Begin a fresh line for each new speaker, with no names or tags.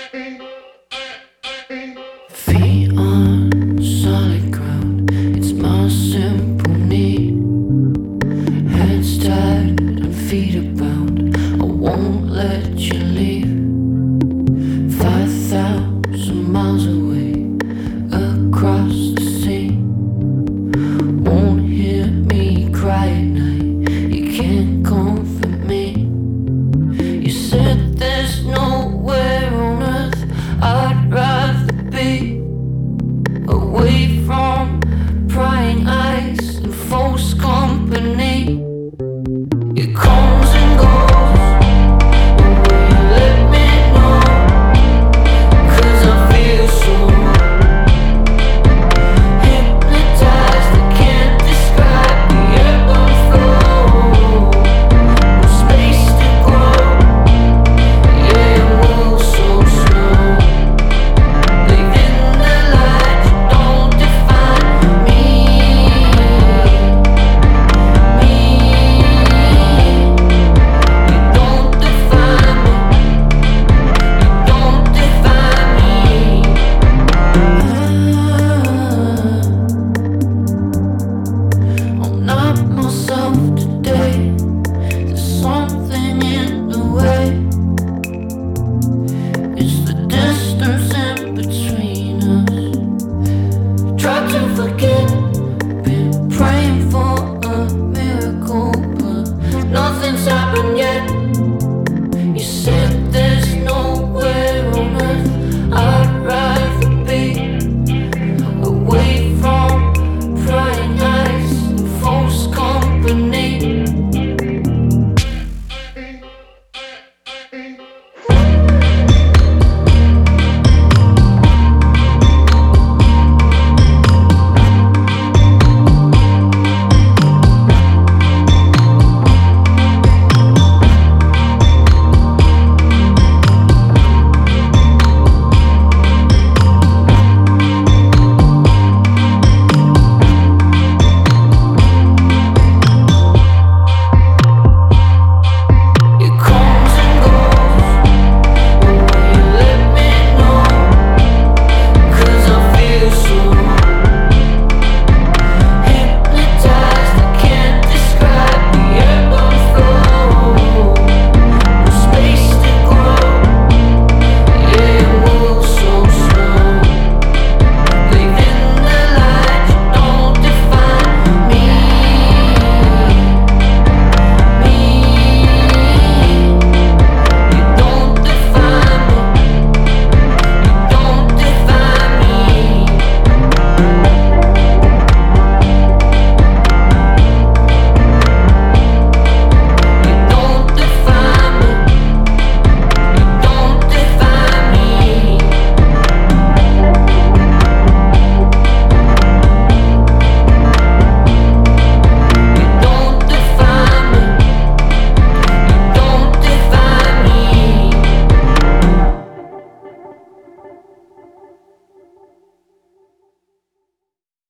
Feet on solid ground, it's my simple need. Heads tied and feet are bound, I won't let you leave. 5,000 miles away, across the sea. Won't hear me cry at night, you can't comfort me. You said there's nowhere on earth I'd rather be, away from prying eyes and false company. It comes and goes, but will you let me know? 'Cause I feel so hypnotized, I can't describe the ebb and flow. No space to grow, yeah, it moves so slow. Live in the light, you don't define me. You don't define me. You don't define me. I'm not myself today. There's something in the way. It's the distance